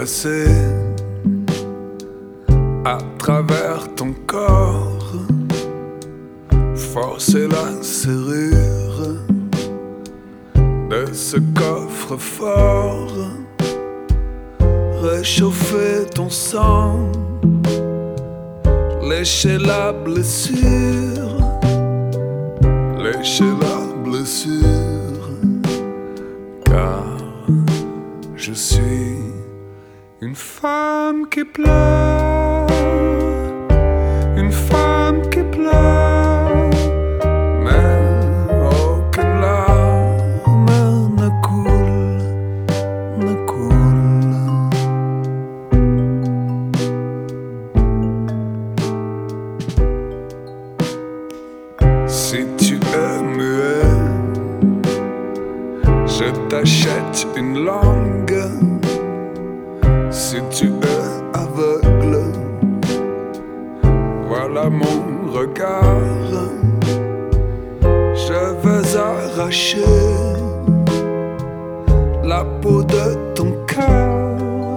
passer à travers ton corps, forcer la serrure de ce coffre-fort, réchauffer ton sang, lécher la blessure, lécher la blessure, car je suis une femme qui pleure, une femme qui pleure, mais aucune larme ne coule, ne coule. Si tu es muet, je t'achète une langue. Si tu es aveugle, voilà mon regard. Je veux arracher la peau de ton cœur,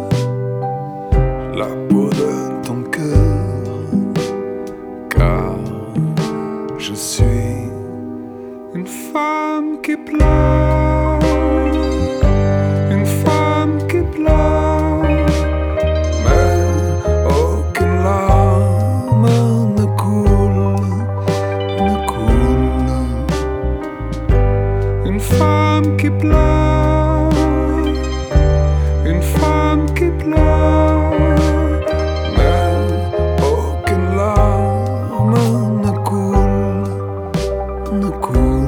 la peau de ton cœur, car je suis une femme qui pleure, une femme qui pleure, mais aucune larme ne coule, ne coule. Une femme qui pleure, une femme qui pleure, mais aucune larme ne coule, ne coule.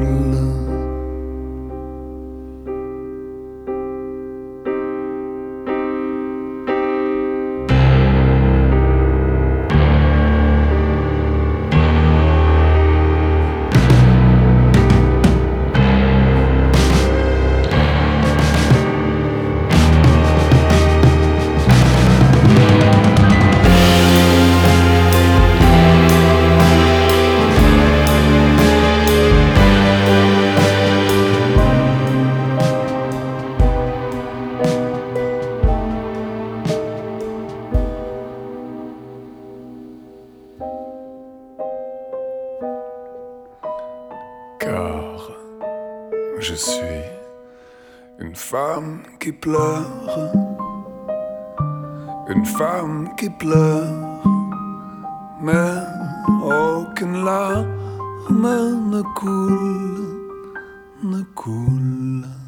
Car je suis une femme qui pleure, une femme qui pleure, mais aucune larme ne coule, ne coule.